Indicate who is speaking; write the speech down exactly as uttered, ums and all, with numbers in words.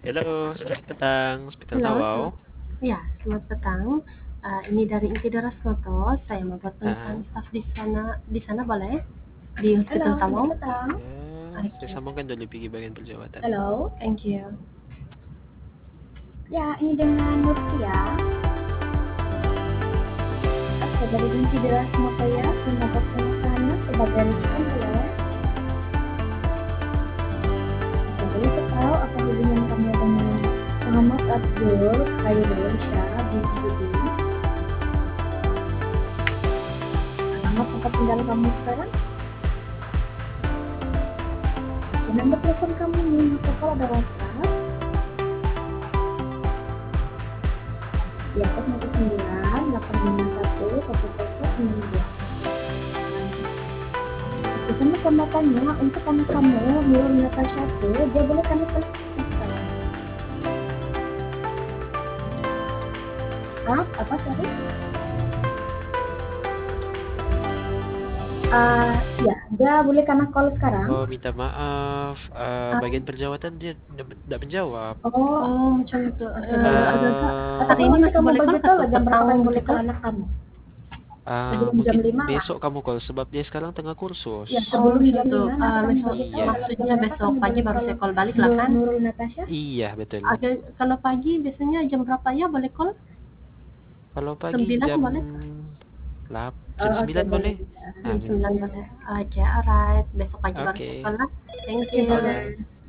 Speaker 1: Halo, selamat petang, Spektrum
Speaker 2: Halo,
Speaker 1: Tawau.
Speaker 2: selamat ya, selamat petang. Eh, ini dari Inti Deras Noto. Saya membuat
Speaker 1: Ah,
Speaker 2: penataan staf di sana, di sana boleh? Di Hospital
Speaker 3: Halo, selamat
Speaker 2: Tawau.
Speaker 3: petang.
Speaker 1: ya, saya
Speaker 2: Oke,
Speaker 1: sambungkan dulu pergi bagian perjawatan.
Speaker 3: Halo.
Speaker 2: thank you.
Speaker 3: Ya, ini dengan Nurtia. Oke, dari Inti Deras Moto ya, membuat penelitiannya sebagai rujukan boleh. Oke, boleh tahu apa hubungan kamu dengan Muhammad Abdul Khairul Syah bin Budi? Alamat tempat tinggal kamu sekarang? Oke, nomor telepon kamu nih, atau kalau ada WhatsApp? Ya, nol sembilan delapan lima satu satu satu sembilan dua. Sama tambahkannya untuk anak kamu Nurul Natasha tuh dia boleh kami telepon sekarang. Ah, apa sorry? Uh, ya, dia boleh kena call sekarang.
Speaker 1: Oh, minta maaf, uh,
Speaker 3: Uh,
Speaker 1: bagian perjawatan dia tidak menjawab.
Speaker 3: oh,
Speaker 2: Oh, macam itu.
Speaker 3: oke,
Speaker 2: Eh,
Speaker 3: boleh
Speaker 2: agak-agak
Speaker 1: Uh,
Speaker 2: hari ini masih
Speaker 3: kamu
Speaker 2: boleh call
Speaker 3: beritahu
Speaker 2: atau
Speaker 3: jam berapa
Speaker 2: petang
Speaker 3: kamu boleh
Speaker 2: gitu?
Speaker 3: call anak kamu?
Speaker 1: uh,
Speaker 3: Sebelum jam
Speaker 1: mungkin
Speaker 3: lima lah.
Speaker 1: besok kamu call sebab dia sekarang tengah kursus.
Speaker 3: Ya,
Speaker 2: Oh,
Speaker 3: sebelum
Speaker 2: macam
Speaker 3: jam
Speaker 2: itu.
Speaker 3: lima nanti
Speaker 2: Eh,
Speaker 3: kamu
Speaker 2: besok,
Speaker 3: beritahu
Speaker 1: Iya,
Speaker 2: maksudnya
Speaker 3: jam berapa
Speaker 2: besok
Speaker 3: kami
Speaker 2: pagi
Speaker 3: boleh
Speaker 2: baru
Speaker 3: call
Speaker 2: saya call balik lah
Speaker 3: Nur-
Speaker 2: kan?
Speaker 3: Nurul Natasha.
Speaker 1: iya betul.
Speaker 2: Agak, kalau pagi biasanya jam berapa ya boleh call?
Speaker 1: Kalau pagi
Speaker 2: Sembilan
Speaker 1: jam
Speaker 2: boleh?
Speaker 1: lap,
Speaker 3: Oh,
Speaker 1: jam
Speaker 3: oke,
Speaker 1: sembilan
Speaker 3: boleh
Speaker 1: boleh?
Speaker 3: bisa.
Speaker 1: Ah,
Speaker 2: Jam sembilan boleh. Oke, alright. Besok pagi baru saya
Speaker 1: Oke,
Speaker 2: call lah. Thank
Speaker 3: Oke,
Speaker 2: you.
Speaker 1: alright.
Speaker 3: boleh.